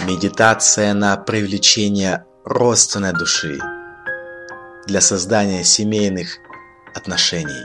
Медитация на привлечение родственной души для создания семейных отношений.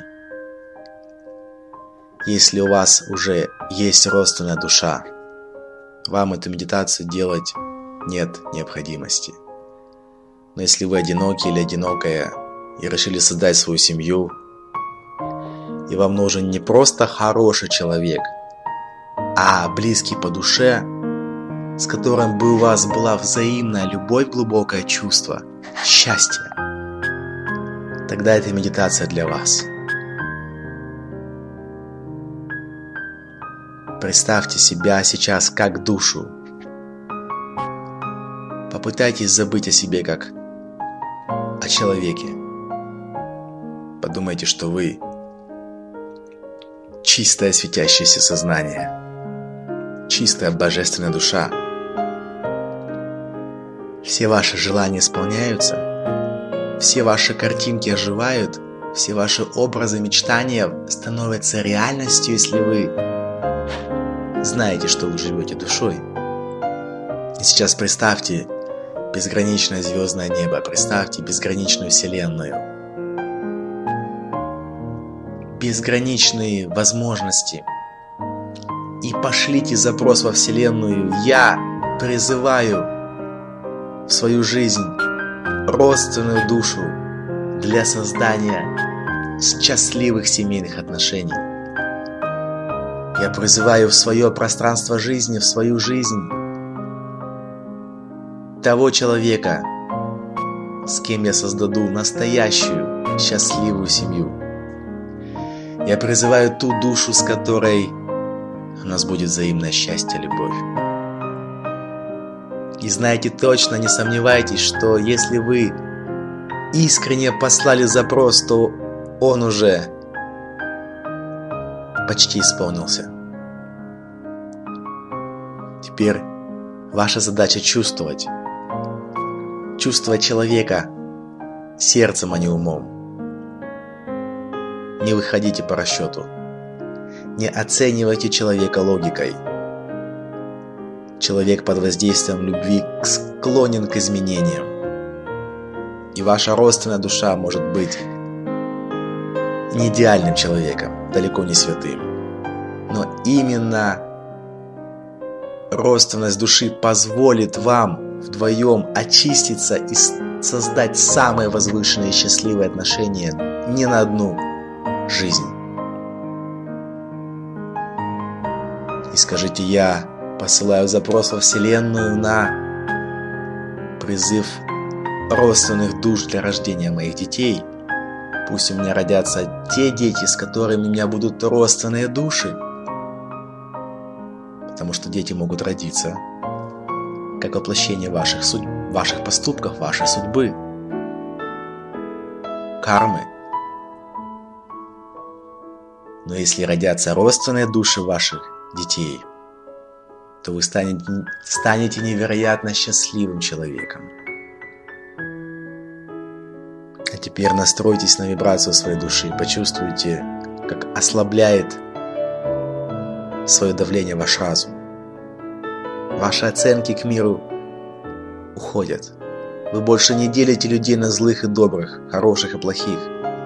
Если у вас уже есть родственная душа, вам эту медитацию делать нет необходимости. Но если вы одиноки или одинокая и решили создать свою семью, и вам нужен не просто хороший человек, а близкий по душе, с которым бы у вас была взаимная любовь, глубокое чувство, счастье, тогда эта медитация для вас. Представьте себя сейчас как душу. Попытайтесь забыть о себе как о человеке. Подумайте, что вы чистое светящееся сознание, чистая божественная душа. Все ваши желания исполняются, все ваши картинки оживают, все ваши образы, мечтания становятся реальностью, если вы знаете, что вы живете душой. И сейчас представьте безграничное звездное небо, представьте безграничную вселенную, безграничные возможности. И пошлите запрос во вселенную. Я призываю в свою жизнь родственную душу для создания счастливых семейных отношений. Я призываю в свое пространство жизни, в свою жизнь того человека, с кем я создаю настоящую счастливую семью. Я призываю ту душу, с которой у нас будет взаимное счастье, любовь. И знайте точно, не сомневайтесь, что если вы искренне послали запрос, то он уже почти исполнился. Теперь ваша задача чувствовать. Чувствовать человека сердцем, а не умом. Не выходите по расчету. Не оценивайте человека логикой. Человек под воздействием любви склонен к изменениям. И ваша родственная душа может быть не идеальным человеком, далеко не святым. Но именно родственность души позволит вам вдвоем очиститься и создать самые возвышенные и счастливые отношения не на одну жизнь. И скажите: я посылаю запрос во вселенную на призыв родственных душ для рождения моих детей. Пусть у меня родятся те дети, с которыми у меня будут родственные души. Потому что дети могут родиться как воплощение ваших поступков, вашей судьбы, кармы. Но если родятся родственные души ваших детей, то вы станете невероятно счастливым человеком. А теперь настройтесь на вибрацию своей души, почувствуйте, как ослабляет свое давление ваш разум. Ваши оценки к миру уходят. Вы больше не делите людей на злых и добрых, хороших и плохих.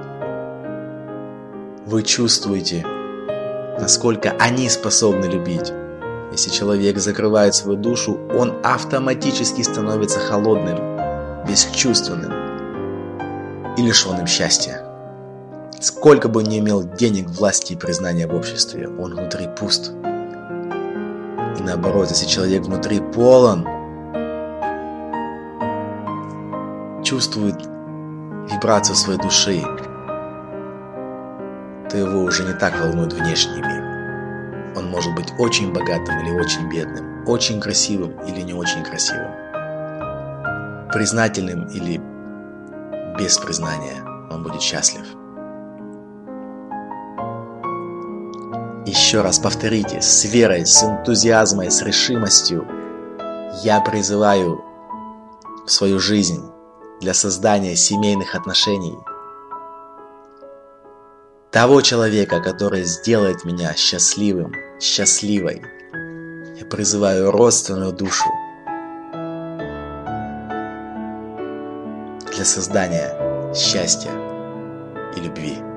Вы чувствуете, насколько они способны любить. Если человек закрывает свою душу, он автоматически становится холодным, бесчувственным и лишенным счастья. Сколько бы он ни имел денег, власти и признания в обществе, он внутри пуст. И наоборот, если человек внутри полон, чувствует вибрацию своей души, то его уже не так волнует внешний мир. Он может быть очень богатым или очень бедным, очень красивым или не очень красивым, признательным или без признания. Он будет счастлив. Еще раз повторите, с верой, с энтузиазмом, с решимостью. Я призываю в свою жизнь для создания семейных отношений того человека, который сделает меня счастливым, счастливой. Я призываю родственную душу для создания счастья и любви.